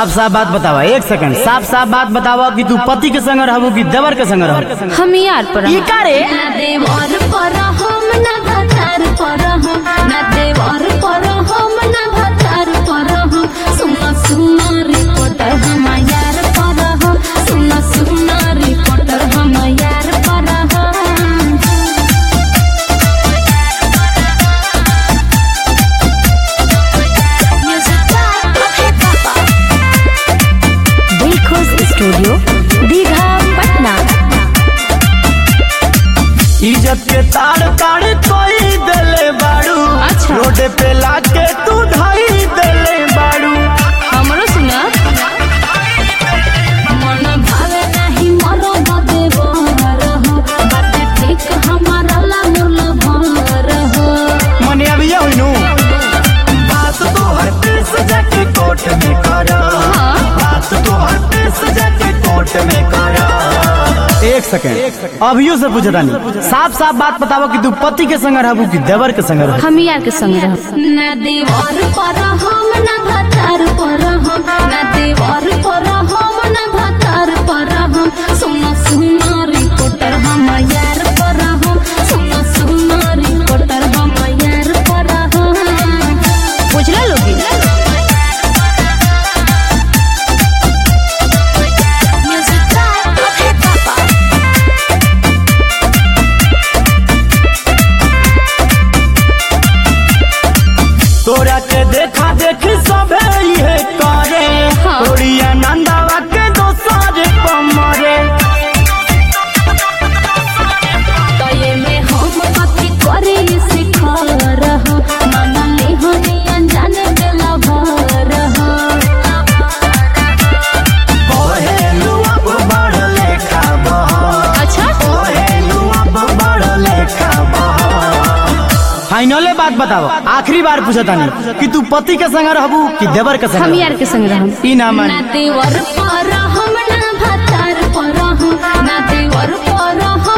साफ साफ बात बतावा, एक सेकंड, साफ साफ बात बतावा कि तू पति के संग रहबू कि देवर के संग रहबू? हम यार पर ई का रे? ना देवर पर हम ना भतार पर हम, ना देवर पर हम ना भतार पर हम। सुना सुना रिपोर्टर हम यार पर हम, सुना सुना रिपोर्टर हम यार पर हम। दिलखुश स्टूडियो दीघा पटना। इज्जत के ताड़ ताड़ कोई देले बाड़ू, अच्छा। रोड पे लाके तू ढाई देले बाड़ू। हमरो सुना मन भावे नहीं मरो बदे बहर हो, बाटे ठीक हमारा ला मुरला भर हो। मने अब ये हुई नू बात तो हर पेश जाके कोर्ट में करा, बात तो हर पेश जाके कोर्ट में करा। एक सेकंड, अभियो से पूछता नहीं, साफ साफ बात बतावा कि तू पति के संग रहबू कि देवर के संग रहबू? हम यार के संग रह। ना देवर पर हम ना भतार पर हम, ना देवर पर हम ना भतार पर हम। सुना सुना रिपोर्टर हम यार पर हम, सुना सुना रिपोर्टर हम यार पर हम। बुझला लोगी तोरा के देखा देखी सबे ये करे, हाँ। तोड़िया नंदावा के दोसर पमरे। तये में हम कथी करे सिखा रहा, माना ले हनी अनजान के लभर हो। ओहेलू अब बड़ लेखा बहा, अच्छा ओहेलू अब बड़ लेखा बहा। फाइनले बात बताओ, आखिरी बार पूछता नहीं कि तू पति के संग रहबू कि देवर के संग? हम यार के संग रह। ई ना मान ना देवर पर हम ना भतार पर हम, ना देवर पर हम